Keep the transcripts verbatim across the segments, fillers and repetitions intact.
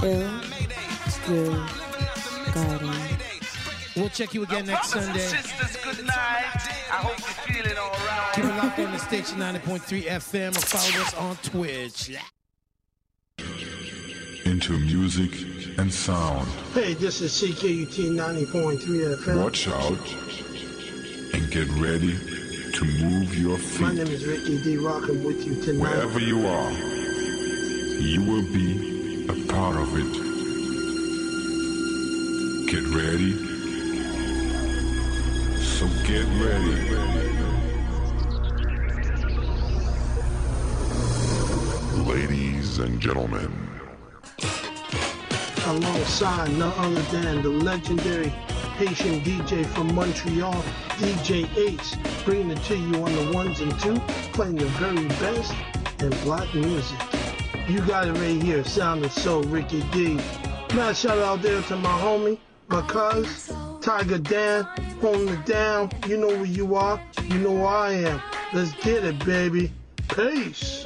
Ill Still Garden. We'll check you again next Sunday. Sisters, good night. I hope you're feeling all right. Keep it locked on the station ninety point three F M or follow us on Twitch. Into music and sound. Hey, this is C K U T ninety point three F M. Watch out and get ready to move your feet. My name is Ricky D. Rockin' with you tonight. Wherever you are, you will be a part of it. Get ready. So get ready. Ladies and gentlemen. Alongside none other than the legendary Haitian D J from Montreal, D J Ace, bringing it to you on the ones and two, playing the very best in black music. You got it right here, sounding so Ricky D. Mad shout out there to my homie, my cuz, Tiger Dan, holding it down. You know where you are, you know where I am. Let's get it, baby. Peace.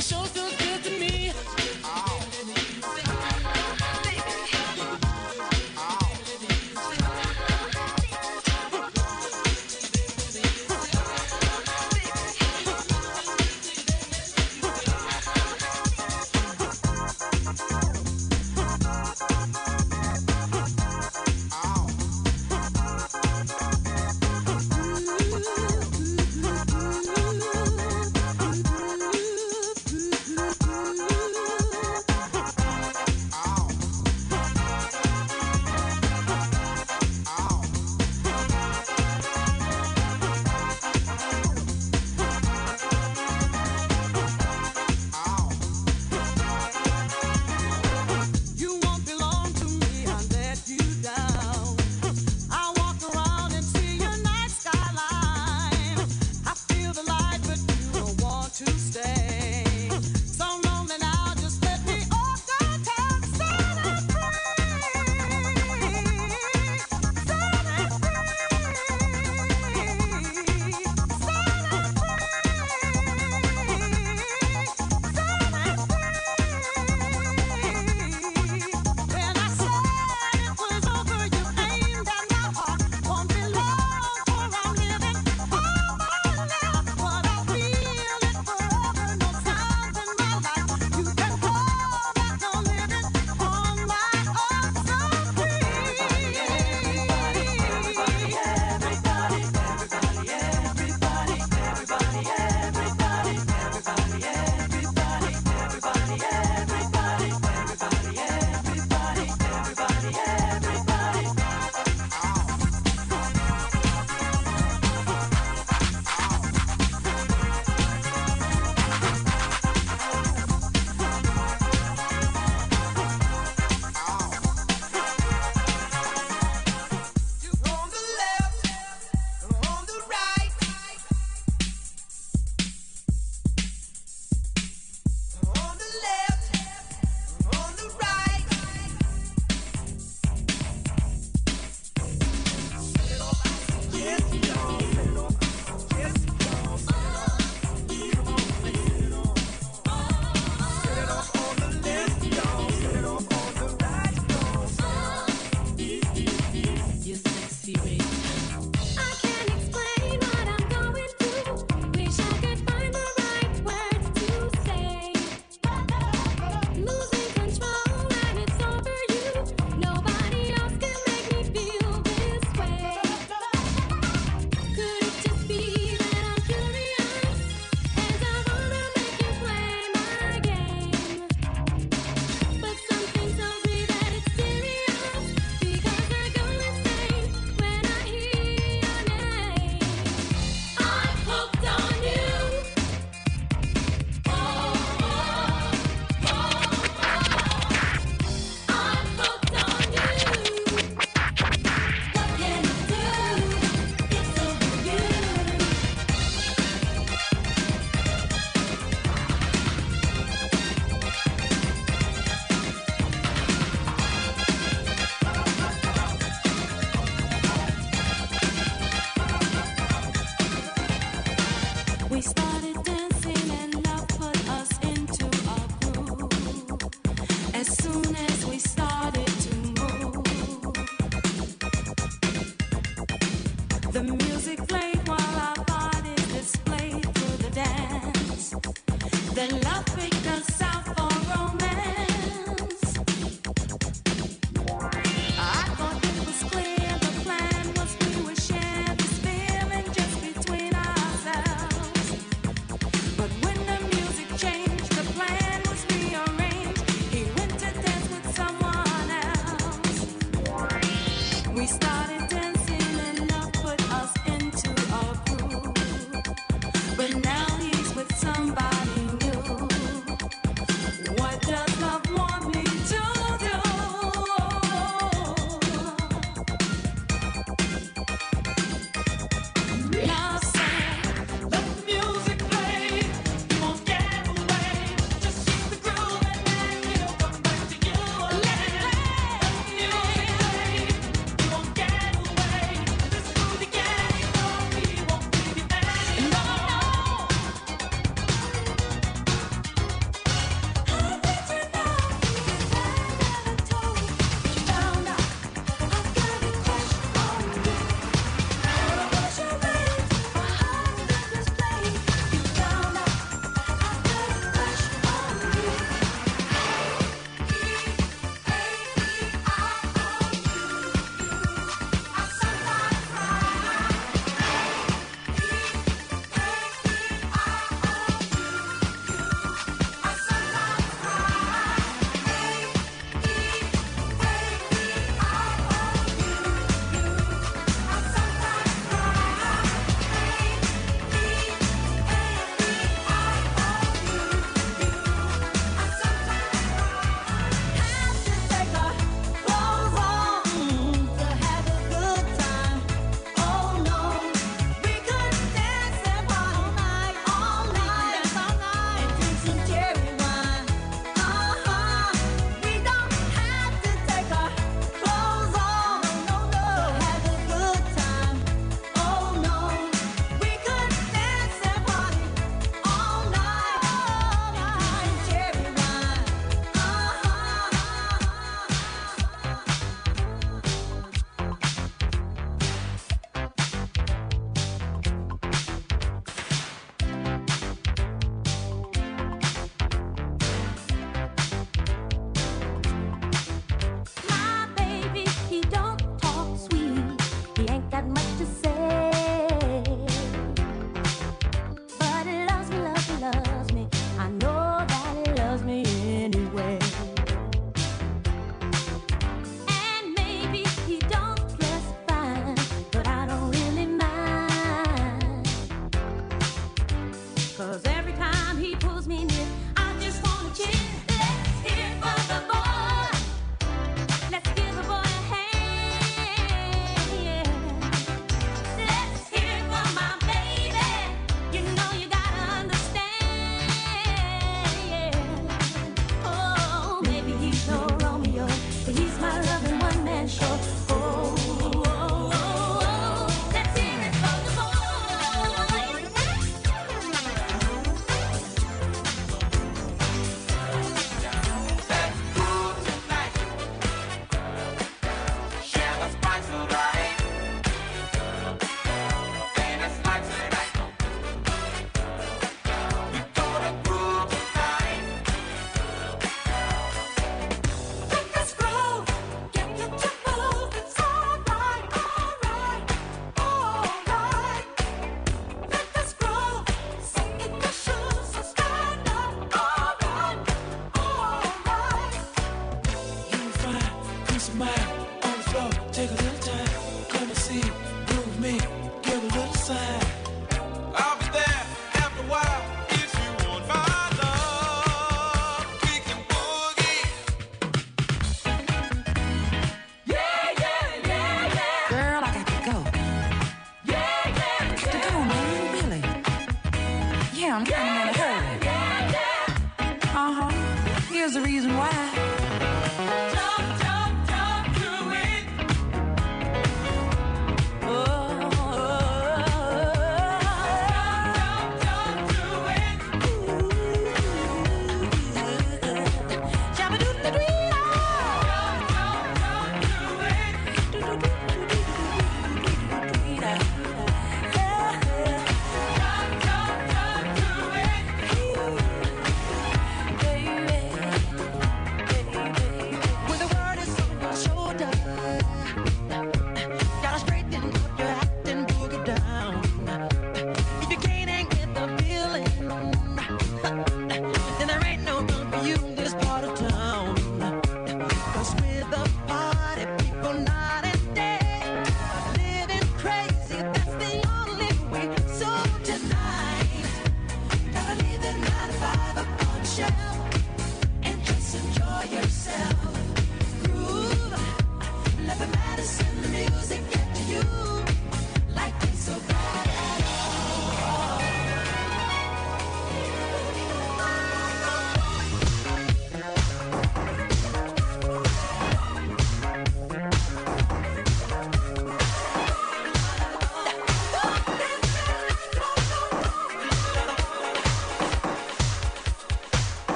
But now he's with somebody new.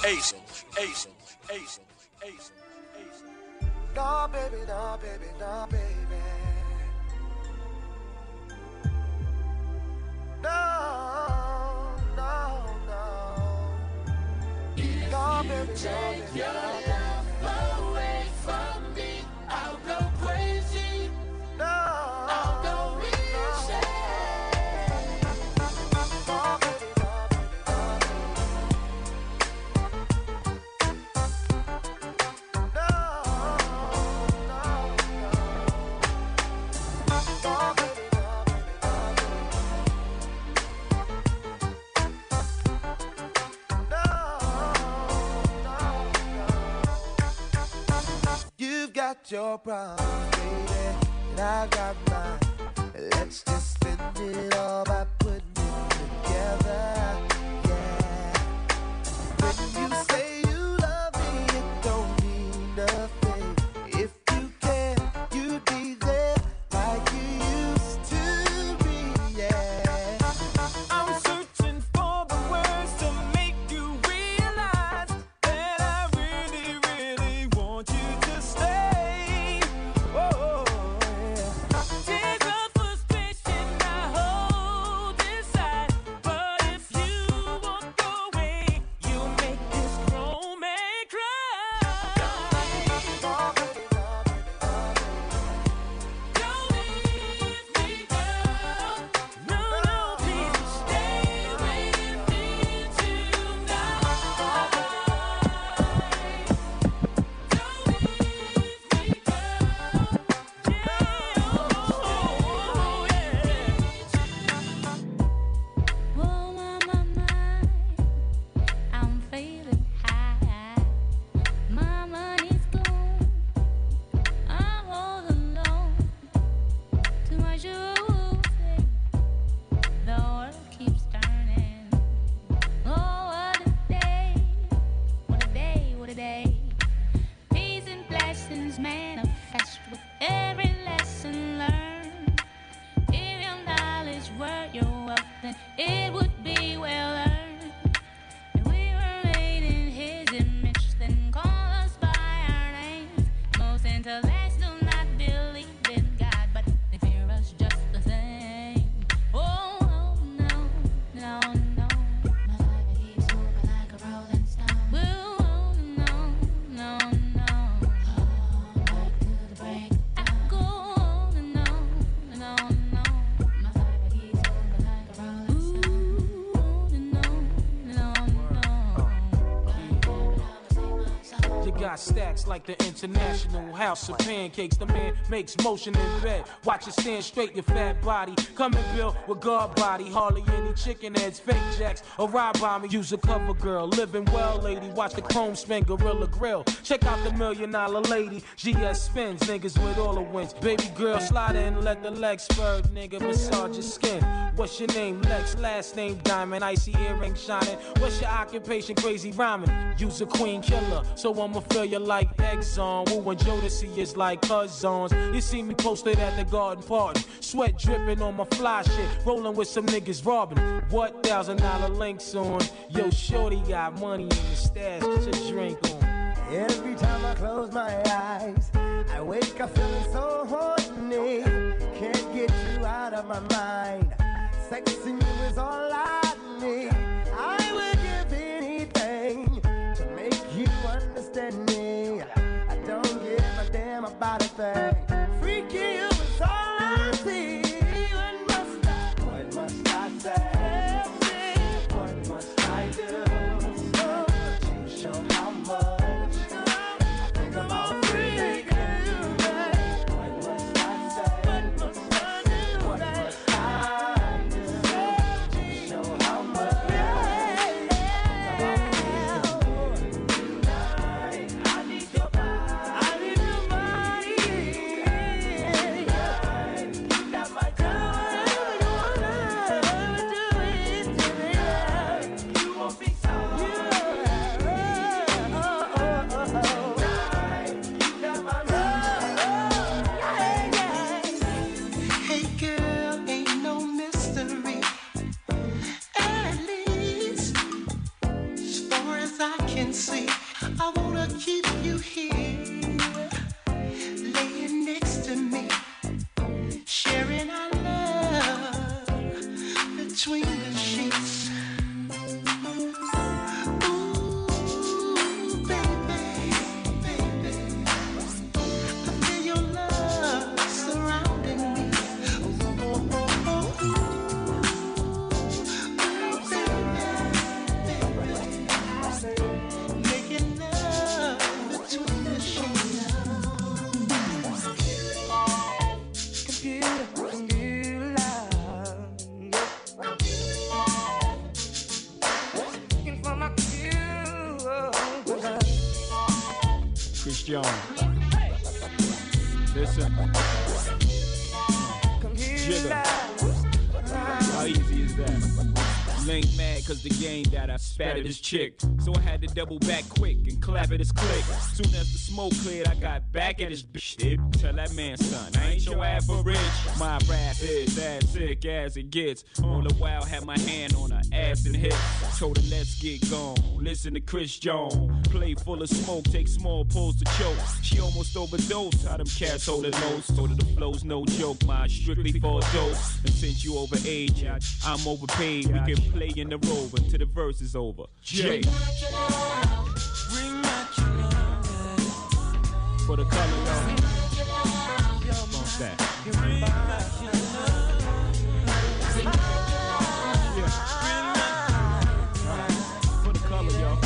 Ace, Ace, Ace, Ace, Ace. No, baby, no, baby, no, baby. No, no, no. No, baby, no, baby, no, baby. Away from me, I'll go crazy. No, I'll go insane. no, baby, no, baby, no, baby. No, no, no. No, baby, no, you've got your problems, baby, and I got mine. Let's just spend it all by putting it together, yeah. When you say you love me, it don't mean nothing. If you can, you'd be there like you used to be, yeah. I'm searching for the words to make you realize that I really, really want you to stay. Oh, yeah. Tears of frustration I hold inside, but if you walk away, you'll make this grown man cry. Don't leave me, girl. No, no, please stay with me tonight. Don't leave me, girl. Yeah, oh, yeah. Oh, my, my, my, I'm feeling high. My money's gone. I'm all alone. Too much to say. The world keeps turning. Oh, what a day. What a day, what a day. Peace and blessings manifest with every lesson learned. If your knowledge were your wealth, then it would be well earned. If we were made in his image, then call us by our names. Most intellects do not believe in God, but they fear us just the same. Oh, oh, no, no, no. My life keeps moving like a rolling stone. Oh, no, no, no. Back to the break. I go on and on and on and on. My life keeps moving like a rolling stone. On and on and on and on. You got stacks like the International House of Pancakes. The man makes motion in bed. Watch it stand straight, your fat body. Come and build with guard body. Hardly any chicken heads, fake jacks, or ride by me. Use a cover girl, living well, lady. Watch the chrome spin, Gorilla Grill. Check out the million dollar lady. G S spins, niggas with all the wins. Baby girl, slide in, let the legs spur, nigga, massage your skin. What's your name? Lex, last name Diamond. Icy earring shining. What's your occupation? Crazy rhyming. Use a queen killer, so I'ma feel you like Exxon. Woo and Jodeci is like cousins. You see me posted at the garden party. Sweat dripping on my fly shit. Rolling with some niggas robbing. What thousand dollar links on? Yo, shorty got money in the stash. Get your drink on. Every time I close my eyes, I wake up feeling so horny. Can't get you out of my mind. Sexing you is all I need. I would give anything to make you understand me. I don't give a damn about a thing. Freaking you is all I see. What must I, what must I say? What must I do? To show how much I think about freaking you. What must I say? What must I do? What must I do? To show can see. I wanna keep you here, laying next to me, sharing our love between the sheets. Ooh, baby, baby, I feel your love surrounding me. Oh, oh, oh, oh, oh, baby, making love between the sheets. Computer, computer love. Looking for my computer. Chris Jones. Listen. Jigger. How easy is that? Link mad cause the game that I spat at his chick. So I had to double back quick and clap at his click. Soon as the smoke cleared, I got back at his bitch. Tell that man, son, I ain't your average. My rap is as sick as it gets. All the while, had my hand on her ass and hip. Told her, let's get gone. Listen to Chris Jones. Play full of smoke, take small pulls to choke. She almost overdosed. How them cats hold it low. Told her the flow's no joke, mine strictly for a dose. And since you over age, I'm overpaid. We can play in the role until the verse is over. Jay. For the color, y'all. What's that? Yeah. For the color, y'all.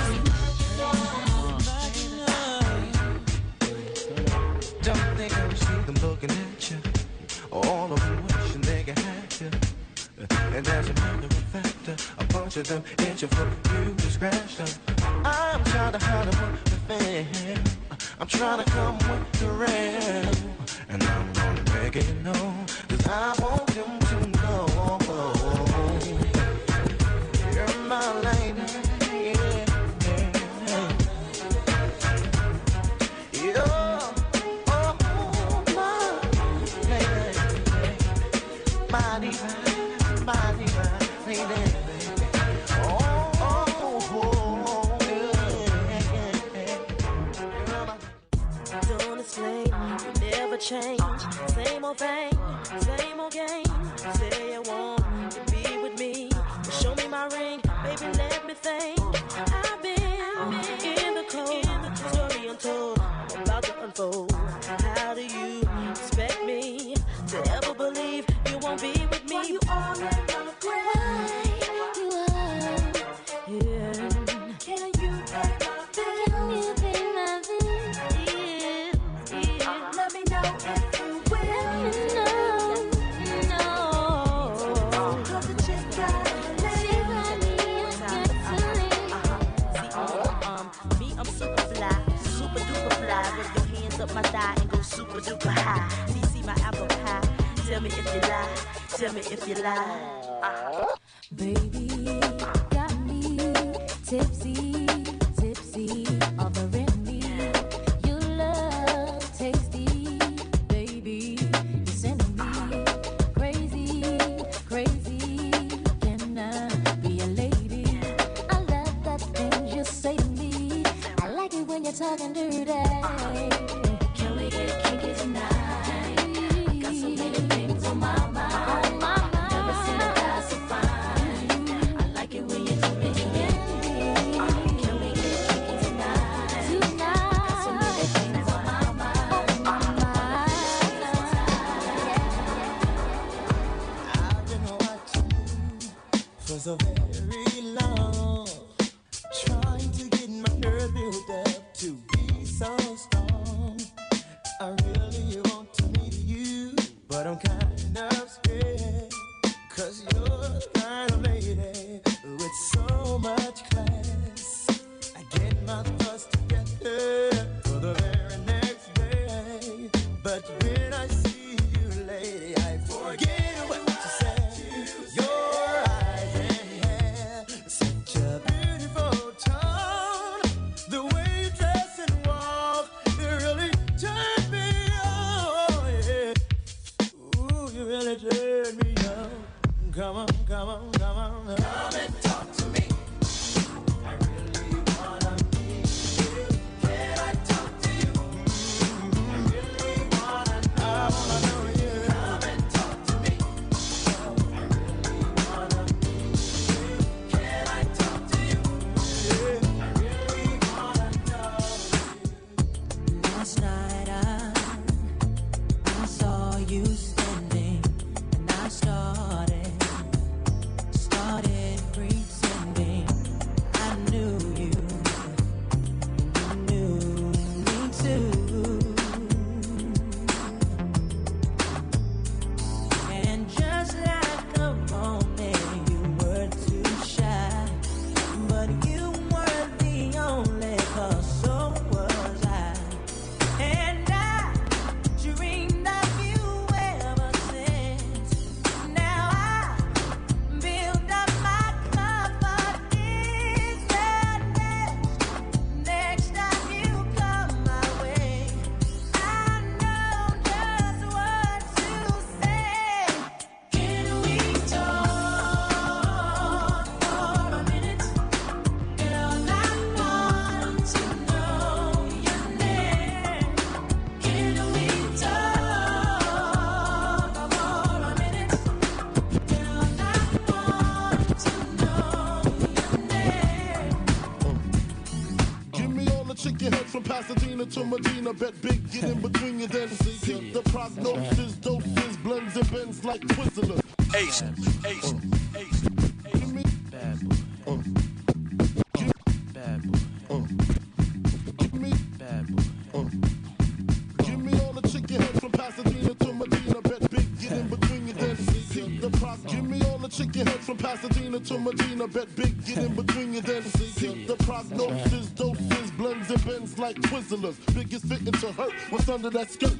Don't think I'm sick of looking at you. All of them wishing they could have you. And as a matter of fact, a bunch of them itching for you to scratch them. I'm trying to hide them with the fan. I'm trying to come with the rain. And I'm gonna make it known, cause I want them to know. You're my lady, yeah, yeah. You're, oh, my lady, my divine, my divine lady. Oh, oh, oh, oh, yeah. Don't explain, you never change. Same old thing, same old game. Say you want to be with me. Show me my ring, baby, let me think. I've been in the cold, story untold, I'm about to unfold. How do you expect me to ever believe you won't be with me? You all that gonna cry. You are, yeah. Can you take my thing? Can you take my thing? Yeah, yeah. Let me know if you will. No, no. Cause the chick got me, got to leave. See, um, me, I'm super fly, super duper fly. Rub your hands up my thigh and go super duper high. See, see my apple pie. Tell me if you lie. Tell me if you lie. Uh-huh. Baby, got me tipsy, tipsy, offering me your love, tasty. Baby, you're sending me crazy, crazy. Can I be a lady? I love that thing you say to me. I like it when you're talking dirty. Can we get kinky tonight? Got so many things on my mind. Never seen a guy so fine. I like it when you do me. Can we get kinky tonight? Tonight. Got so many things on my mind. I've been watching for so very long, trying to get my nerve built up to be so strong. chicken heads from Pasadena to Medina. Bet big, get in between you then. See the prognosis, doses, blends and bends like Twizzlers. Ace, ace, ace, Give me Bad boy. uh, Bad boy. uh, give me Bad boy. uh, give me all the chicken heads from Pasadena to Medina. Bet big, get in between you then. See the prog. Give me all the chicken heads from Pasadena to Medina. Bet big, get in between you then. See the prognosis, doses, blends and bends like Twizzlers. Biggest fitting to hurt. What's under that skirt?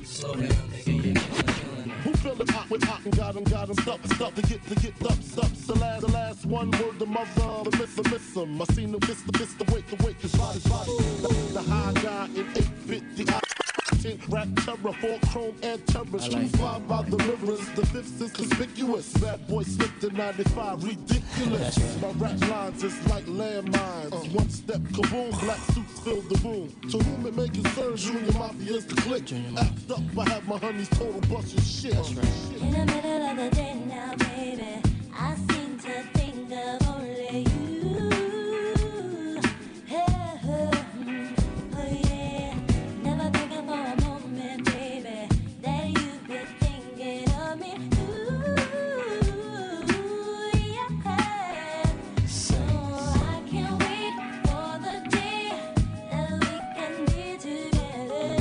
Who filled it hot with hot and got him, got him stuck, stuck to get, to get up, stuck. The last, the last one word, the mother, the miss, the miss him. I seen the miss, the miss, the wait, the wait, the body, body. The, the high guy in eight fifty. Tint, rap terror, four chrome and terror. Street five by the rivers, the fifth is conspicuous. Bad boy slipped in ninety-five, ridiculous. My rap lines is like landmines. One step, kaboom, black suits fill the room. To whom it may concern, Junior Mafia is the click. Act up, I have my honeys total bust your shit. In the middle of the day now, baby, I seem to think of only you. Hey, oh yeah, never thinking for a moment, baby, that you've been thinking of me. Ooh, yeah. So I can't wait for the day that we can be together.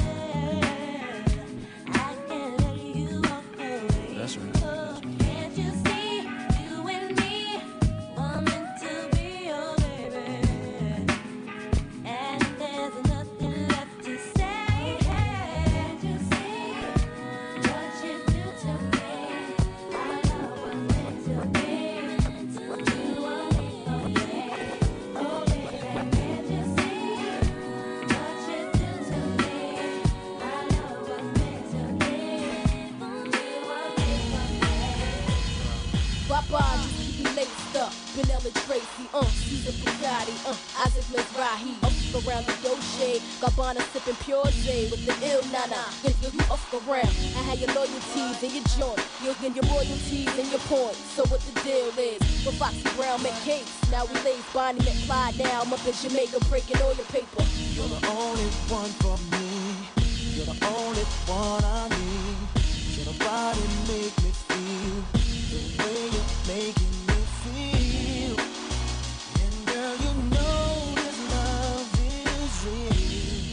I can't let you walk away. That's right. Oh, can't you see you and me are meant to be your baby? And there's nothing left to say. Can't you see what you do to me? I know what's meant to be. You are me, oh yeah. Oh baby, can't you see what you do to me? I know what's meant to be. You are me, oh yeah. Bye-bye, just keep me laced up. Vanilla Tracy, uh, Caesar Bugatti, uh, Isaac Mizrahi, up around the Dolce, Gabbana sipping Pure J with the ill nana. If you up around, I had your loyalties and your joint, you'll get your royalties and your points. So what the deal is? With Foxy Brown make cakes, now we lace Bonnie McFly. Now I'm up in Jamaica breaking all your paper. You're the only one for me. You're the only one I need. Can nobody make me feel the way you're making me feel? And girl, you know this love is real.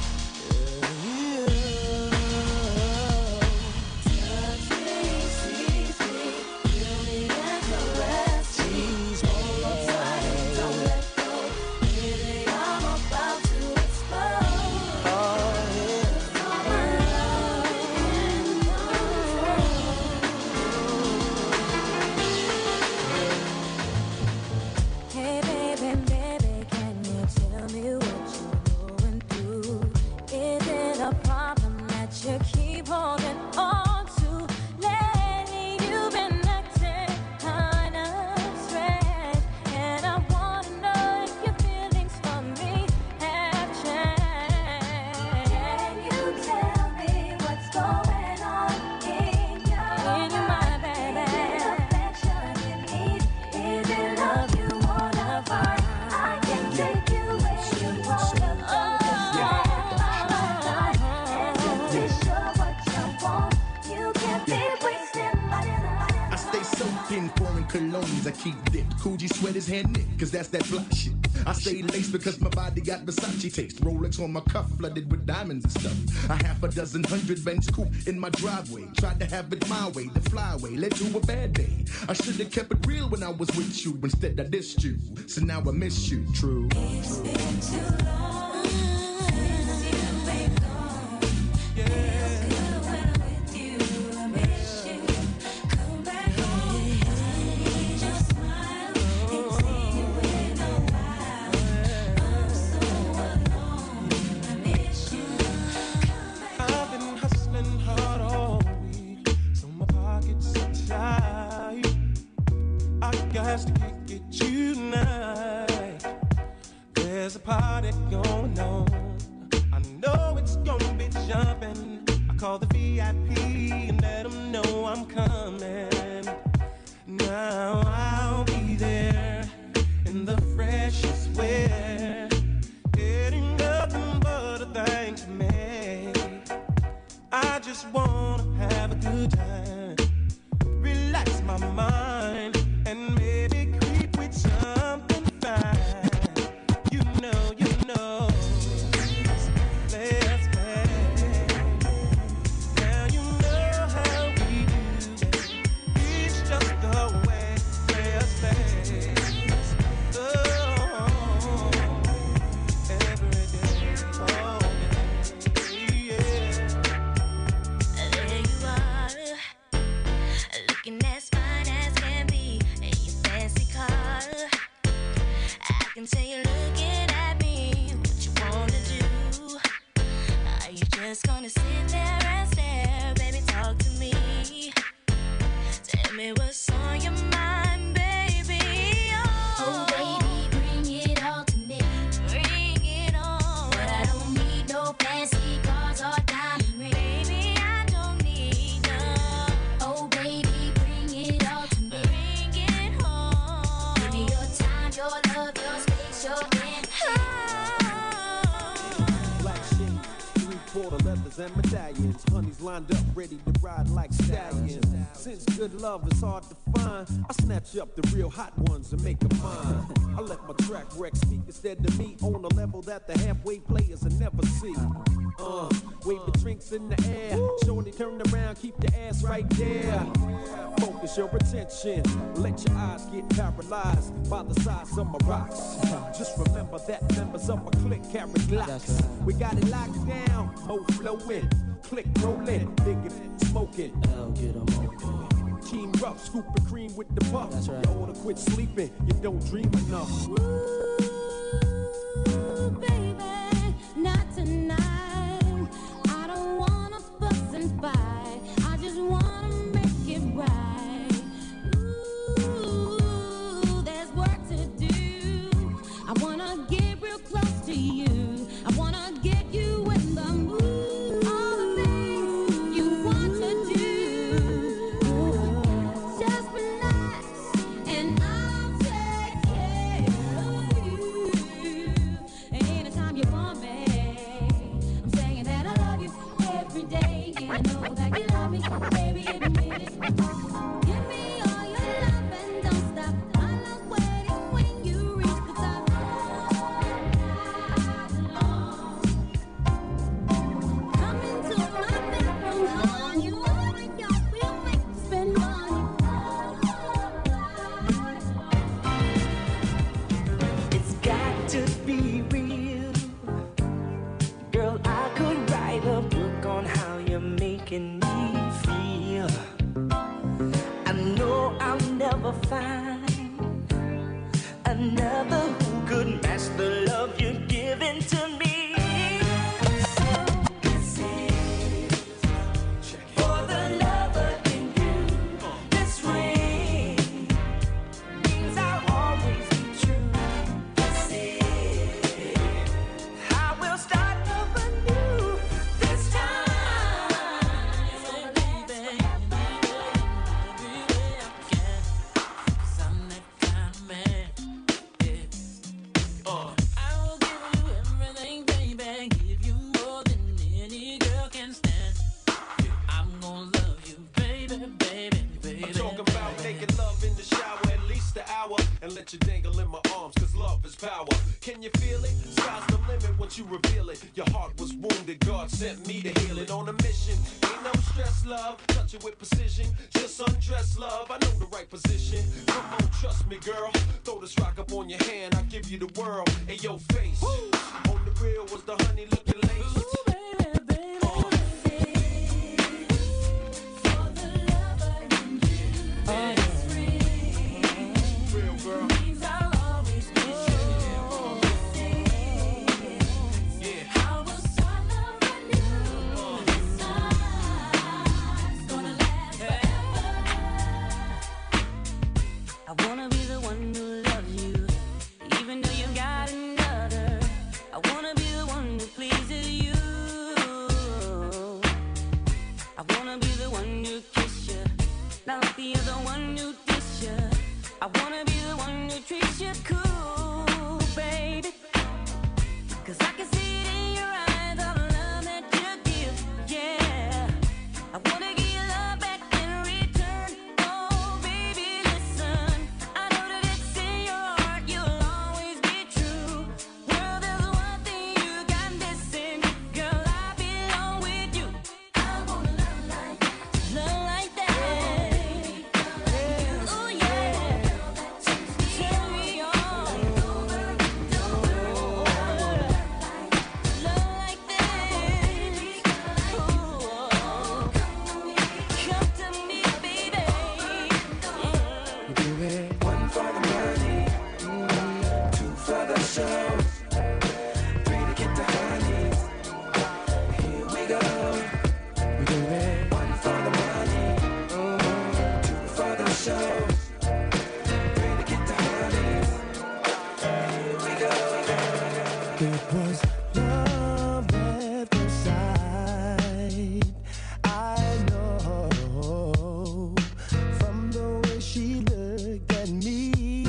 Yeah. Touch me, squeeze me, feel me and caress. Tease me, hold on tight and don't let go. Baby, I'm about to explode. Oh, yeah. All my love and control. Hey baby, baby, can you tell me what you're going through? Is it a problem that you keep holding on to? Lately you've been acting kind of strange, and I wanna know if your feelings for me have changed. Can you tell me what's going on in your in your mind, baby? Is it affection you need? Is it love you wanna find? I can take you where you wanna go. And to be sure what you want, you can't be wasting money. I stay soaked in foreign colognes. I keep dipped. Coogee sweaters hand knit, cause that's that fly shit. I stay laced because my body got Versace taste. Rolex on my cuff, flooded with diamonds and stuff. A half a dozen hundred Benz coupe in my driveway. Tried to have it my way, the flyway led to a bad day. I should have kept it real when I was with you. Instead I dissed you, so now I miss you. True. It's been too long since you've been gone. Feels good when I'm with you. I miss you. Come back home. I need your smile. Ain't seen you in a while. I'm so alone. I miss you. I've been hustling hard all week, so my pockets are tight. I got to kick it tonight. There's a party going on. I know it's gonna be jumping. I call the V I P and let them know I'm coming. Now I'll be there in the freshest wear, heading up the good time. Relax my mind and maybe creep with something fine. You know, you know. Let's play. Now you know how we do. It's just the way. Let's play. Oh, every day. Oh, yeah. There you are, looking as fine as can be in your fancy car. I can tell you're looking at me, what you wanna do. Are you just gonna sit there and stare? Baby, talk to me. Tell me what's on your mind, baby. Oh, baby, bring it all to me. Bring it on. But I don't need no fancy cars or diamond rings. Baby, I don't need none. Oh, baby, bring it all to me. Bring it home. Give me your time, your love, your space, your hand. Black shades, three-quarter leathers and medallions. Honeys lined up, ready to ride like stallions. Since good love is hard to find, I snatch up the real hot ones and make them mine. I let my track wreck speak instead of me on a level that the halfway players will never see. Uh, wave the drinks in the air. Shorty turn around, keep the ass right there. Focus your attention, let your eyes get paralyzed by the size of my rocks. Just remember that members of my clique carry glocks. We got it locked down, mo flowing, click rolling, big and smoking. I'll get 'em open. Team rough, scooping cream with the puff. That's right. You oughta quit sleeping, you don't dream enough. Ooh, baby, not tonight. I don't wanna fuss and fight. I just wanna make it right. Ooh, there's work to do. I wanna get real close to you. I wanna get you in the mood. All the things you want to do. Just relax and I'll take care of you. Anytime you want me, I'm saying that I love you every day. And I know that you love me, baby, every minute. Give me all your love and don't stop. I love waiting when you reach the top. Come into my bedroom, hon. You wanna go, we'll make you spend money. It's got to be real. Girl, I could write a book on how you're making me feel. I know I'll never find another who could match the love you're giving to me. So this is for the lover in you. This ring means I'll always be true. This is I will start over new this time. So baby, baby, I can, 'cause I'm that kind of man. Yeah. Uh. I will give you everything, baby, give you more than any girl can stand. I'm gonna love you, baby, baby, baby. I'm talking about making love in the shower at least an hour and let you dangle in my arms, cause love is power. Can you feel it? Sky's the limit once you reveal it. Your heart was wounded, God sent me to heal it. On a mission, ain't no stress, love. Touch it with precision, just undress, love. I know the right position. Come on, trust me, girl. Throw this rock up on your hand, I'll give you the world in your face. On the real was the honey looking lace. Real girl. I wanna be the one who loves you, even though you got another. I wanna be the one who pleases. It was love at first sight. I know from the way she looked at me.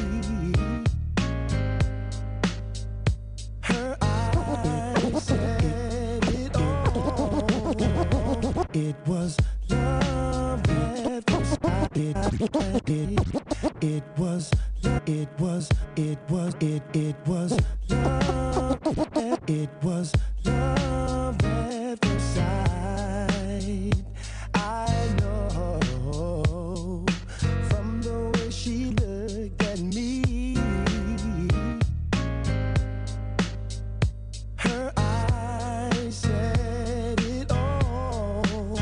Her eyes said it all. It was love at first sight. It, it, it was, it was, it was, it, it was love. It was love at first sight. I know from the way she looked at me. Her eyes said it all.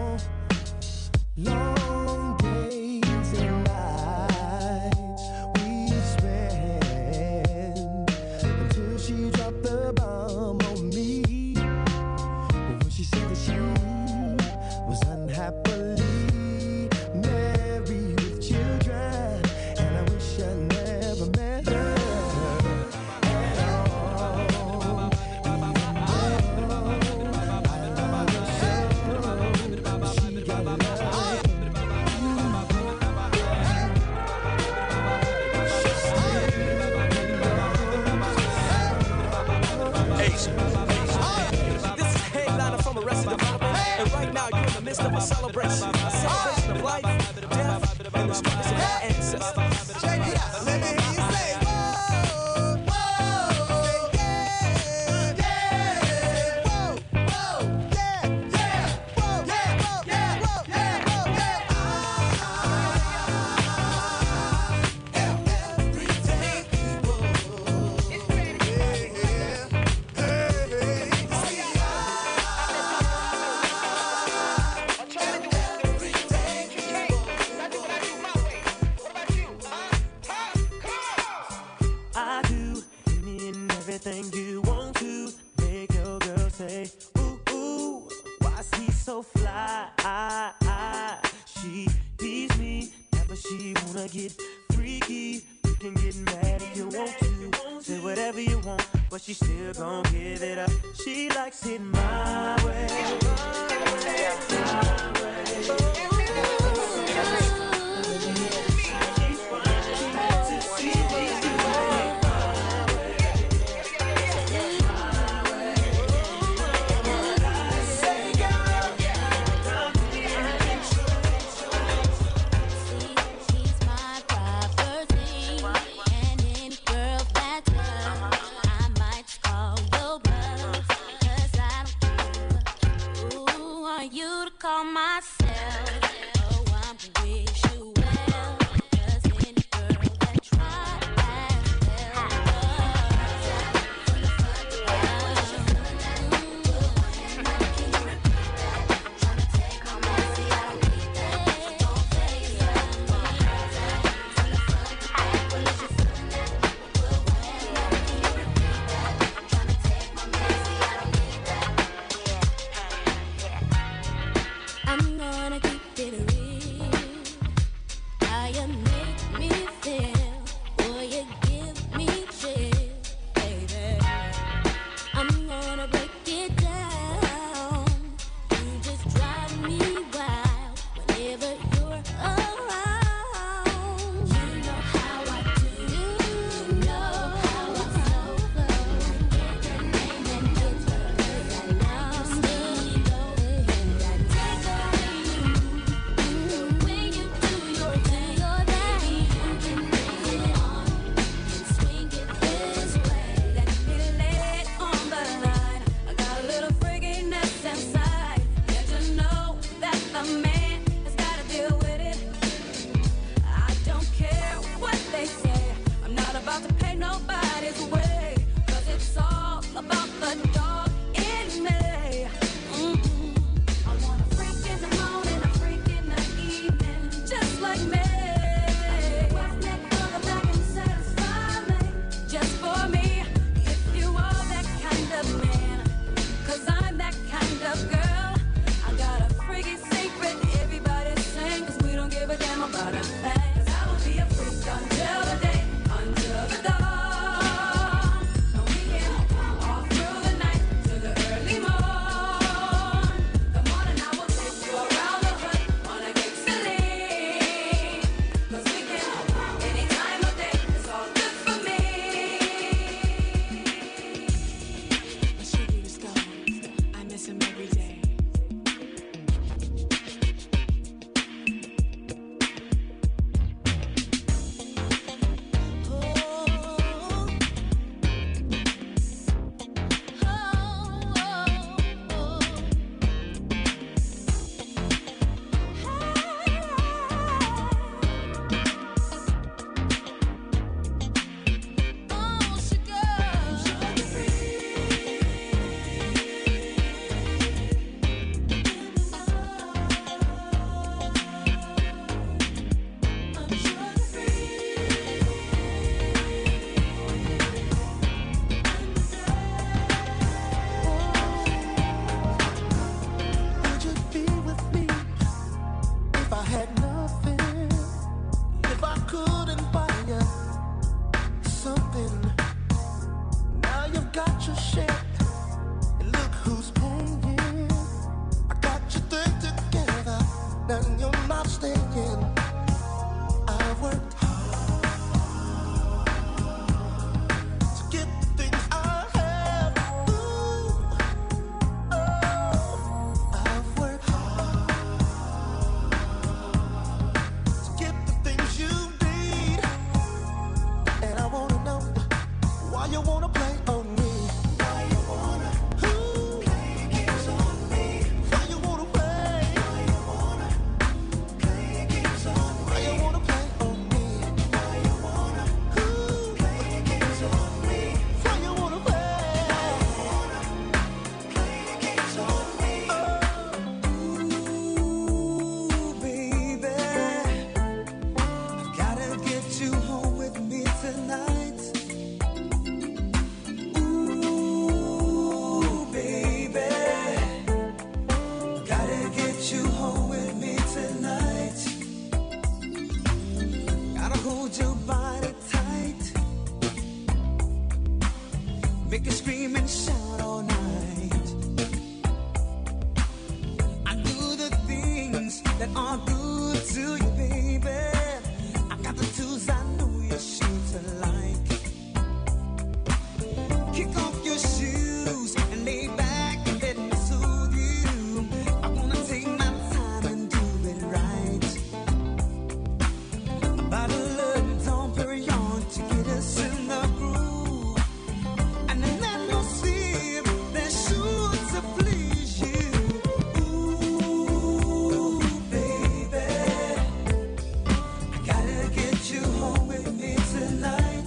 Long days and nights we spent until she dropped the bomb on me. But when she said that she was unhappily married with children, and I wish I never met her at all. Even though I love her so, she got love. This is Headliner from Arrested Development, and right now you're in the midst of a celebration. A celebration of life, death, and the struggles of our ancestors. Check it out. Let me hear you say, whoa, whoa, yeah, yeah, whoa, whoa, yeah, yeah, whoa, yeah, whoa, yeah, whoa, yeah, whoa, yeah. Everyday people. It's ready. I do any and everything you want to make your girl say, ooh, ooh, why is he so fly? She tease me, never she wanna get freaky. You can get mad if you want to, say whatever you want, but she still gon' give it up. She likes it my way. She's my property, and any girl that's her, I might call your bluff, 'cause I don't care. Who are you to call myself? make you scream and shout all night. I do the things that are good to you, baby. I got the tools I know you're sure to like. Kick off your shoes and lay back and let me soothe you. I wanna take my time and do it right. About a little Dom Perignon to get us in the groove, and then let me see that's sure to please you. Ooh, baby, I gotta get you home with me tonight.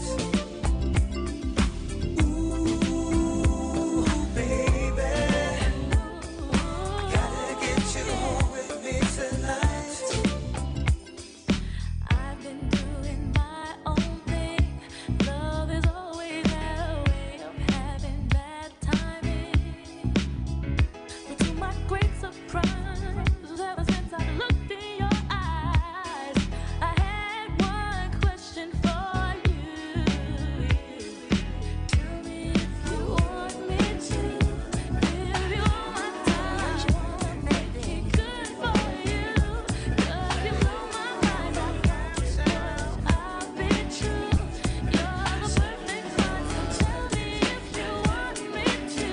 Ooh, baby, gotta get you home with me tonight. I've been doing my own thing. Love is always that way of having bad timing. But to my great surprise, ever since I looked in your eyes, I had one question for you. Tell me if you want me to give you all my time, make it good for you. 'Cause you blow my mind, I promise, girl, I'll be true. You're the perfect one, so tell me if you want me to.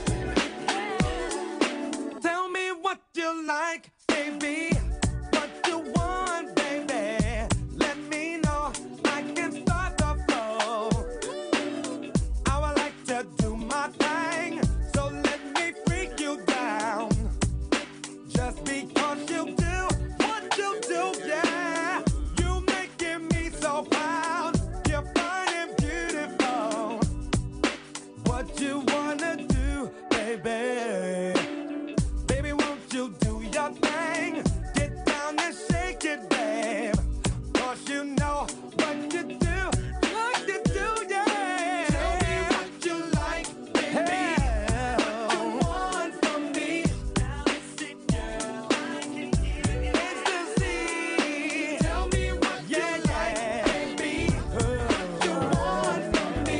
Tell me what you like, baby. What you want, baby. Let me know. I can start the flow. I would like to do my thing, so let me freak you down. Just because you do what you do, yeah. You making me so proud. You're fine and beautiful. What you wanna do, baby? Baby, won't you do your thing? Get down and shake it, babe. 'Cause you know what you do, what you do, yeah. Tell me what you like, baby. What you want from me. Ecstasy. Tell me what you like, baby. What you want from me.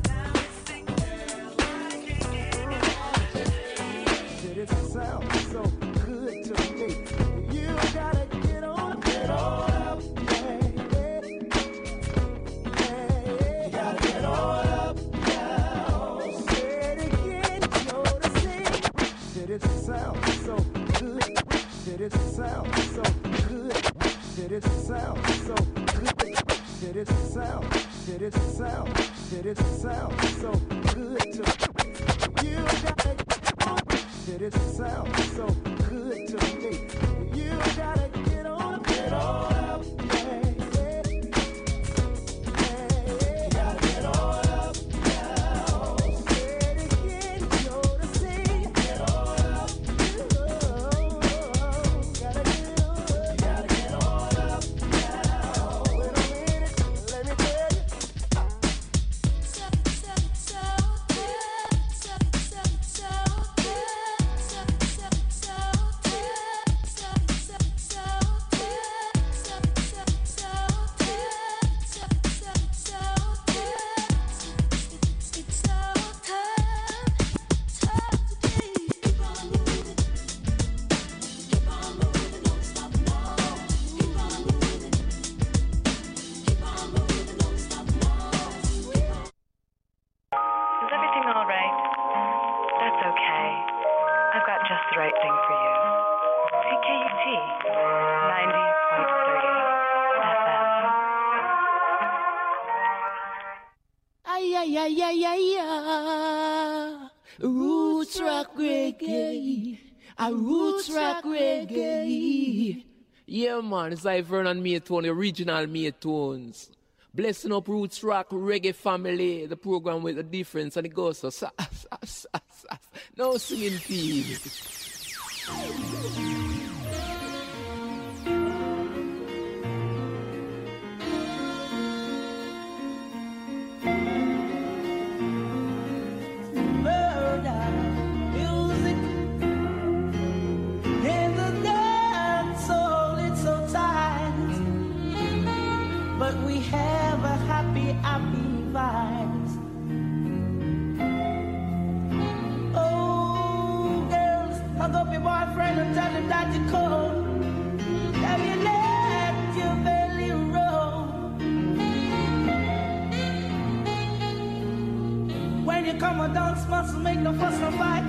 Did it sound so good to me? You gotta get on, get on up, yeah, yeah. You gotta get on up now. Say it again, noticing. Did it sound so good? Did it sound so good? Did it sound so good? Did it sound? Did it sound? Did it sound so good to you? Gotta get on. Did it sound so good to me? You gotta get on, get on up, yeah, yeah. You gotta get on up now. Say it again, noticing. Get on up, oh, gotta get on. You gotta get on up now. Wait a minute, let me tell you. So, so, so good, so, so, so good, so, so, so good, so, so, so good, so, so, so good, so, so, so good. It's, it's so tough, tough to be. Keep on moving, keep on moving, don't stop, no. Keep on moving, keep on moving, don't stop, no. Is everything all right? That's okay. I've got just the right thing for you. C K U T ninety point three F M. Ay, ay, ay, ay, ay, ay. Roots rock reggae. A roots rock reggae. Yeah, man, it's like Vernon Maytone, the original Maytones. Blessing up Roots Rock Reggae Family, the program with the difference, and it goes so sa, sa, sa, sa. No singing feed. Murder, music, in the dance hall, it's so tight, but we have a happy, happy vibes. come a dance, must make no fuss no fight.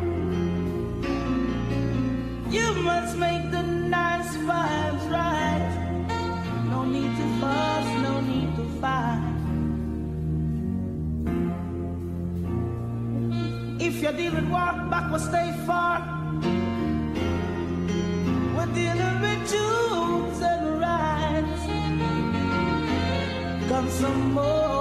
You must make the nice vibes right. No need to fuss, no need to fight. If you're dealing walk back, will stay far. We're dealing with truths and rights. Come some more.